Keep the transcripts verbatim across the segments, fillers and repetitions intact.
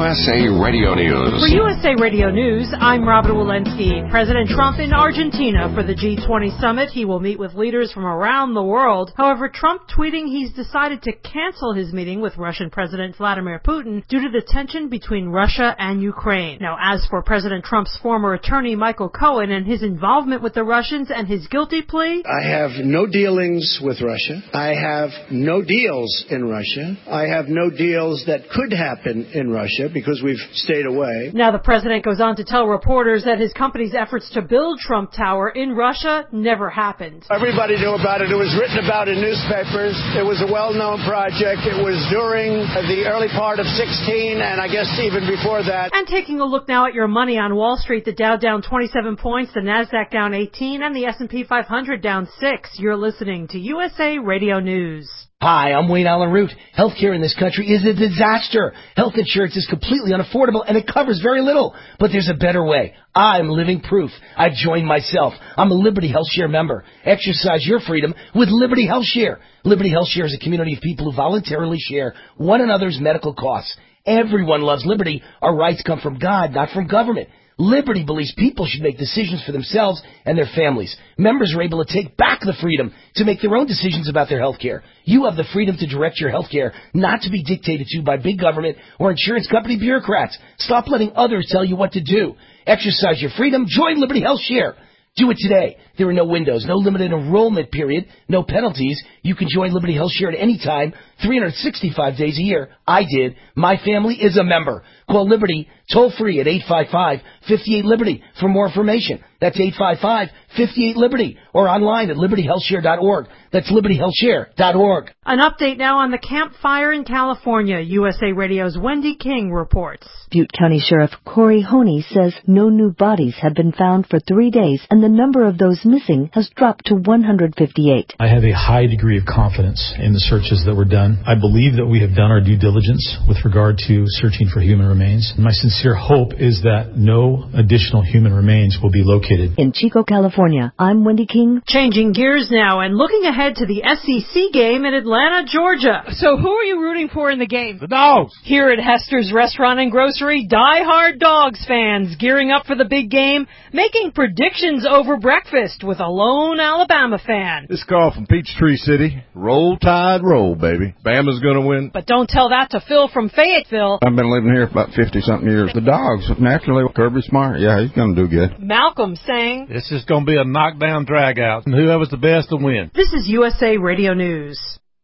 U S A Radio News. For U S A Radio News, I'm Robin Walensky. President Trump in Argentina for the G twenty summit. He will meet with leaders from around the world. However, Trump tweeting he's decided to cancel his meeting with Russian President Vladimir Putin due to the tension between Russia and Ukraine. Now, as for President Trump's former attorney Michael Cohen and his involvement with the Russians and his guilty plea, I have no dealings with Russia. I have no deals in Russia. I have no deals that could happen in Russia because we've stayed away. Now the president goes on to tell reporters that his company's efforts to build Trump Tower in Russia never happened. Everybody knew about it. It was written about in newspapers. It was a well-known project. It was during the early part of sixteen, and I guess even before that. And taking a look now at your money on Wall Street, the Dow down twenty-seven points, the Nasdaq down eighteen, and the S and P five hundred down six. You're listening to U S A Radio News. Hi, I'm Wayne Allen Root. Healthcare in this country is a disaster. Health insurance is completely unaffordable, and it covers very little. But there's a better way. I'm living proof. I joined myself. I'm a Liberty Health Share member. Exercise your freedom with Liberty Health Share. Liberty Health Share is a community of people who voluntarily share one another's medical costs. Everyone loves liberty. Our rights come from God, not from government. Liberty believes people should make decisions for themselves and their families. Members are able to take back the freedom to make their own decisions about their health care. You have the freedom to direct your health care, not to be dictated to by big government or insurance company bureaucrats. Stop letting others tell you what to do. Exercise your freedom. Join Liberty Health Share. Do it today. There are no windows, no limited enrollment period, no penalties. You can join Liberty Health Share at any time, three hundred sixty-five days a year. I did. My family is a member. Call Liberty toll-free at eight five five, five eight, Liberty for more information. That's eight five five, five eight, Liberty or online at liberty health share dot org. That's liberty health share dot org. An update now on the Camp Fire in California. U S A Radio's Wendy King reports. Butte County Sheriff Corey Honey says no new bodies have been found for three days, and the number of those missing has dropped to one hundred fifty-eight. I have a high degree of confidence in the searches that were done. I believe that we have done our due diligence with regard to searching for human remains. My sincere hope is that no additional human remains will be located. In Chico, California, I'm Wendy King. Changing gears now and looking ahead to the S E C game in Atlanta, Georgia. So who are you rooting for in the game? The Dogs. Here at Hester's Restaurant and Grocery, die-hard Dogs fans gearing up for the big game, making predictions over breakfast with a lone Alabama fan. This call from Peachtree City. Roll Tide, roll, baby. Bama's going to win. But don't tell that to Phil from Fayetteville. I've been living here for about fifty-something years. The Dogs, naturally, Kirby Smart, yeah, he's going to do good. Malcolm saying, This is going to be a knockdown drag-out, and whoever's the best will win. This is U S A Radio News.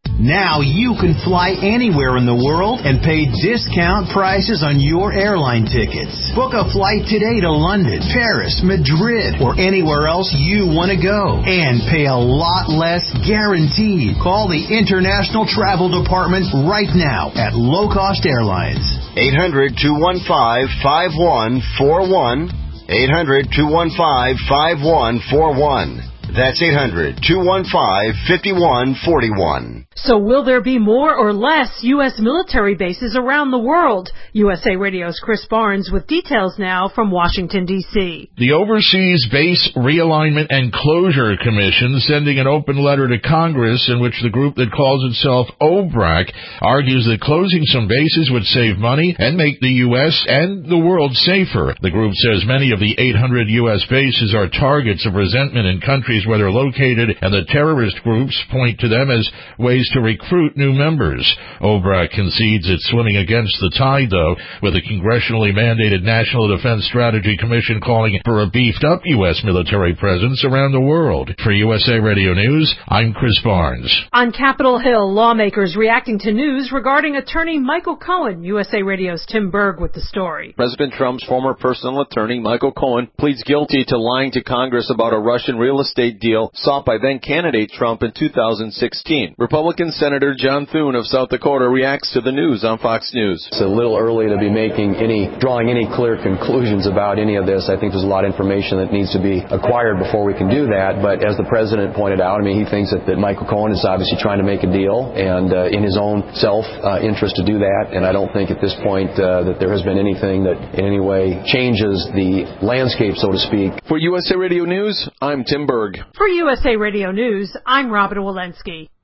Now you can fly anywhere in the world and pay discount prices on your airline tickets. Book a flight today to London, Paris, Madrid, or anywhere else you want to go. And pay a lot less guaranteed. Call the International Travel Department right now at Low Cost Airlines. eight hundred, two one five, five one four one. eight hundred, two one five, five one four one. That's eight hundred, two one five, five one four one. So will there be more or less U S military bases around the world? U S A Radio's Chris Barnes with details now from Washington, D C The Overseas Base Realignment and Closure Commission sending an open letter to Congress in which the group that calls itself O B R A C argues that closing some bases would save money and make the U S and the world safer. The group says many of the eight hundred U S bases are targets of resentment in countries where they're located, and the terrorist groups point to them as ways to recruit new members. O B R A C concedes it's swimming against the tide, though, with the congressionally mandated National Defense Strategy Commission calling for a beefed-up U S military presence around the world. For U S A Radio News, I'm Chris Barnes. On Capitol Hill, lawmakers reacting to news regarding attorney Michael Cohen. U S A Radio's Tim Berg with the story. President Trump's former personal attorney, Michael Cohen, pleads guilty to lying to Congress about a Russian real estate deal sought by then-candidate Trump in two thousand sixteen. Republican Senator John Thune of South Dakota reacts to the news on Fox News. It's a little early to be making any, drawing any clear conclusions about any of this. I think there's a lot of information that needs to be acquired before we can do that. But as the president pointed out, I mean, he thinks that, that Michael Cohen is obviously trying to make a deal and uh, in his own self-interest uh, to do that. And I don't think at this point uh, that there has been anything that in any way changes the landscape, so to speak. For U S A Radio News, I'm Tim Berg. For U S A Radio News, I'm Robin Walensky.